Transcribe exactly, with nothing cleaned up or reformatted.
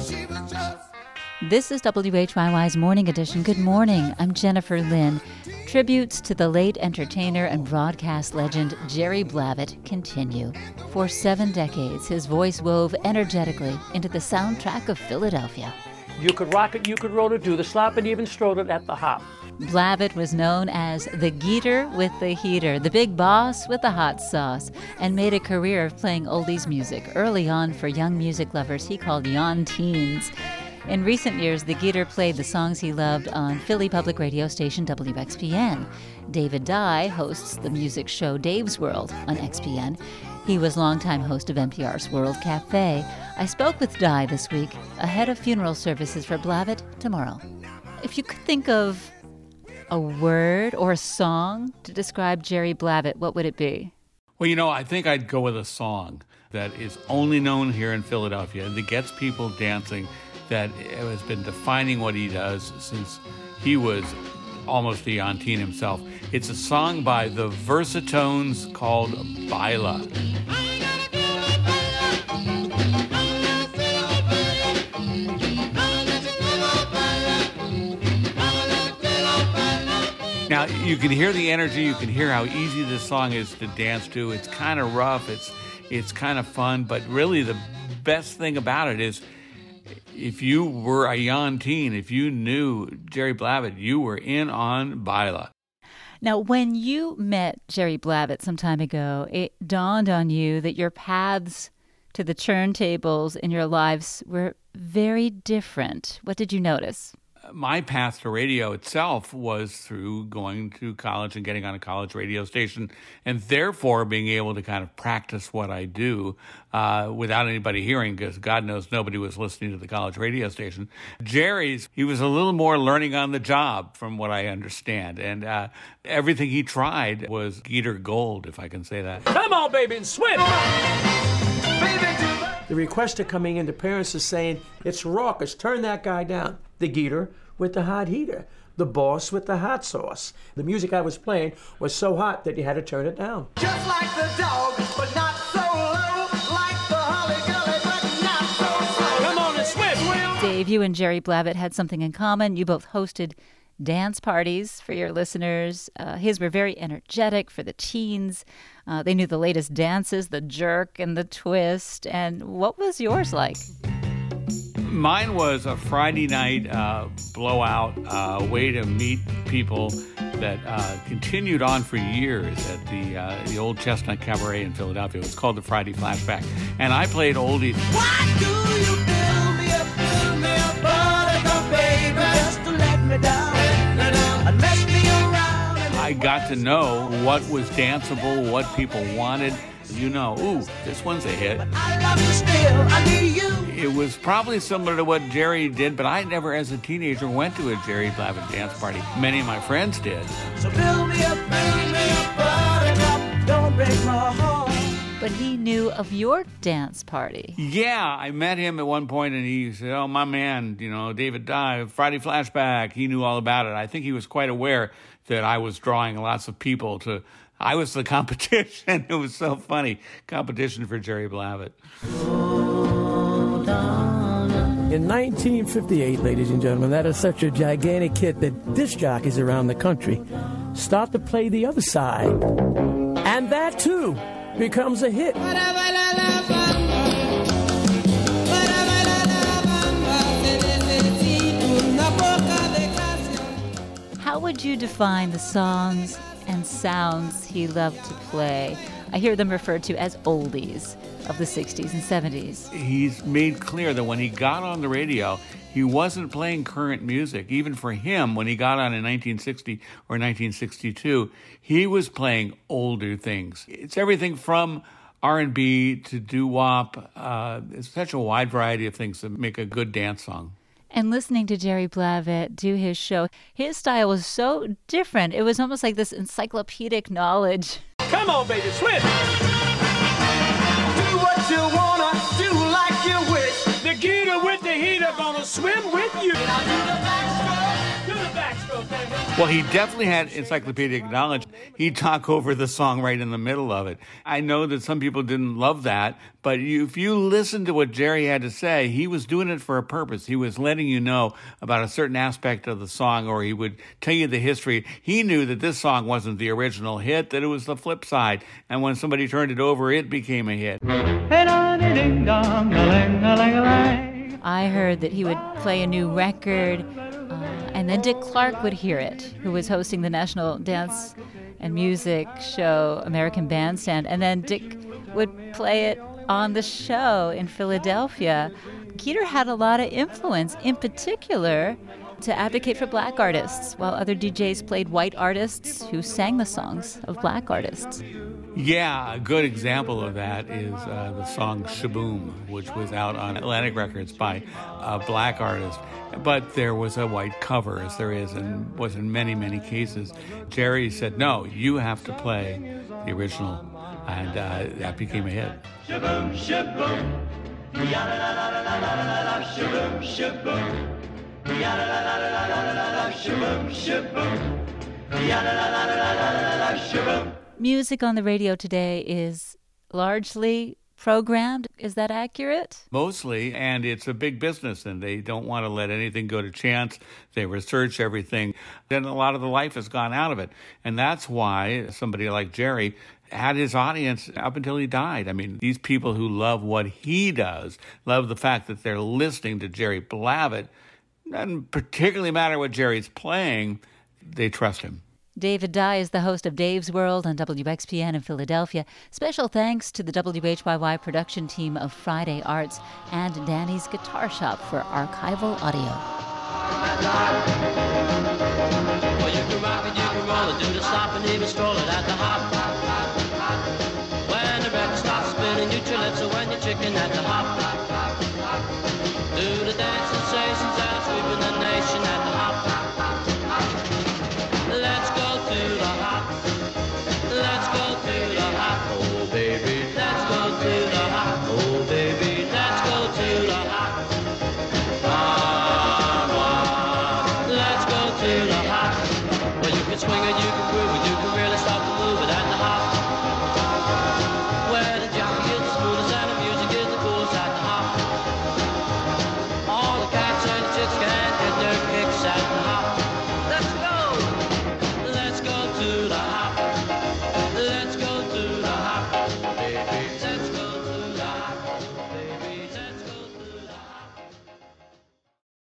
This is W H Y Y's Morning Edition. Good morning. I'm Jennifer Lynn. Tributes to the late entertainer and broadcast legend Jerry Blavat continue. For seven decades, his voice wove energetically into the soundtrack of Philadelphia. You could rock it, you could roll it, do the slop, and even strode it at the hop. Blavat was known as the Geeter with the heater, the big boss with the hot sauce, and made a career of playing oldies music. Early on, for young music lovers, he called yon teens. In recent years, the Geeter played the songs he loved on Philly public radio station W X P N. David Dye hosts the music show Dave's World on X P N. He was longtime host of N P R's World Cafe. I spoke with Dye this week ahead of funeral services for Blavat tomorrow. If you could think of a word or a song to describe Jerry Blavat, what would it be? Well, you know, I think I'd go with a song that is only known here in Philadelphia, that gets people dancing, that has been defining what he does since he was almost a young teen himself. It's a song by the Versatones called Baila. Now, you can hear the energy, you can hear how easy this song is to dance to. It's kind of rough, it's it's kind of fun, but really the best thing about it is if you were a young teen, if you knew Jerry Blavat, you were in on Baila. Now, when you met Jerry Blavat some time ago, it dawned on you that your paths to the turntables in your lives were very different. What did you notice? My path to radio itself was through going to college and getting on a college radio station, and therefore being able to kind of practice what I do uh, without anybody hearing, because God knows nobody was listening to the college radio station. Jerry's, he was a little more learning on the job, from what I understand, and uh, everything he tried was Geeter gold, if I can say that. Come on, baby, and swim! The requests are coming in, the parents are saying, it's raucous, turn that guy down. The Geeter with the hot heater, the boss with the hot sauce. The music I was playing was so hot that you had to turn it down. Just like the dog, but not so low, like the holly gully, but not so slow. Come on and swim! Dave, you and Jerry Blavat had something in common. You both hosted dance parties for your listeners. Uh, his were very energetic for the teens. Uh, they knew the latest dances, the jerk and the twist. And what was yours like? Mine was a Friday night uh, blowout uh, way to meet people that uh, continued on for years at the uh, the old Chestnut Cabaret in Philadelphia. It was called the Friday Flashback. And I played oldies. Why do you build me up, build me up, buttercup, baby, just to let me down, let me down, and mess me around? And I got to know what was danceable, what people wanted. You know, ooh, this one's a hit. I love you still, I need you. It was probably similar to what Jerry did, but I never, as a teenager, went to a Jerry Blavat dance party. Many of my friends did. So build me up, build me up, buttercup, don't break my heart. But he knew of your dance party. Yeah, I met him at one point, and he said, oh, my man, you know, David Dye, Friday Flashback. He knew all about it. I think he was quite aware that I was drawing lots of people to... I was the competition. It was so funny. Competition for Jerry Blavat. In nineteen fifty-eight, ladies and gentlemen, that is such a gigantic hit that disc jockeys around the country start to play the other side. And that, too, becomes a hit. How would you define the songs and sounds he loved to play? I hear them referred to as oldies of the sixties and seventies. He's made clear that when he got on the radio, he wasn't playing current music. Even for him, when he got on in nineteen sixty or nineteen sixty-two, he was playing older things. It's everything from R and B to doo-wop. Uh, it's such a wide variety of things that make a good dance song. And listening to Jerry Blavat do his show, his style was so different. It was almost like this encyclopedic knowledge. Come on, baby, swim! Do what you wanna, do like you wish. The Geeter with the heater gonna swim with you. Now do the backstroke, Do the backstroke. Well, he definitely had encyclopedic knowledge. He'd talk over the song right in the middle of it. I know that some people didn't love that, but you, if you listen to what Jerry had to say, he was doing it for a purpose. He was letting you know about a certain aspect of the song, or he would tell you the history. He knew that this song wasn't the original hit, that it was the flip side. And when somebody turned it over, it became a hit. I heard that he would play a new record, uh, and then Dick Clark would hear it, who was hosting the National Dance and Music show American Bandstand, and then Dick would play it on the show in Philadelphia. Geter had a lot of influence, in particular to advocate for black artists, while other D Js played white artists who sang the songs of black artists. Yeah, a good example of that is uh, the song Shaboom, which was out on Atlantic Records by a black artist. But there was a white cover, as there is and was in many, many cases. Jerry said, no, you have to play the original. And uh, that became a hit. Shaboom, shaboom. Ya-la-la-la-la-la-la-la, shaboom, shaboom. Ya-la-la-la-la-la-la-la, shaboom, shaboom. Ya-la-la-la-la-la-la-la, shaboom. Music on the radio today is largely programmed. Is that accurate? Mostly, and it's a big business, and they don't want to let anything go to chance. They research everything. Then a lot of the life has gone out of it. And that's why somebody like Jerry had his audience up until he died. I mean, these people who love what he does, love the fact that they're listening to Jerry Blavat, doesn't particularly matter what Jerry's playing, they trust him. David Dye is the host of Dave's World on W X P N in Philadelphia. Special thanks to the W H Y Y production team of Friday Arts and Danny's Guitar Shop for archival audio. Well, you can rock it, you can roll it, do the stop and even stroll it.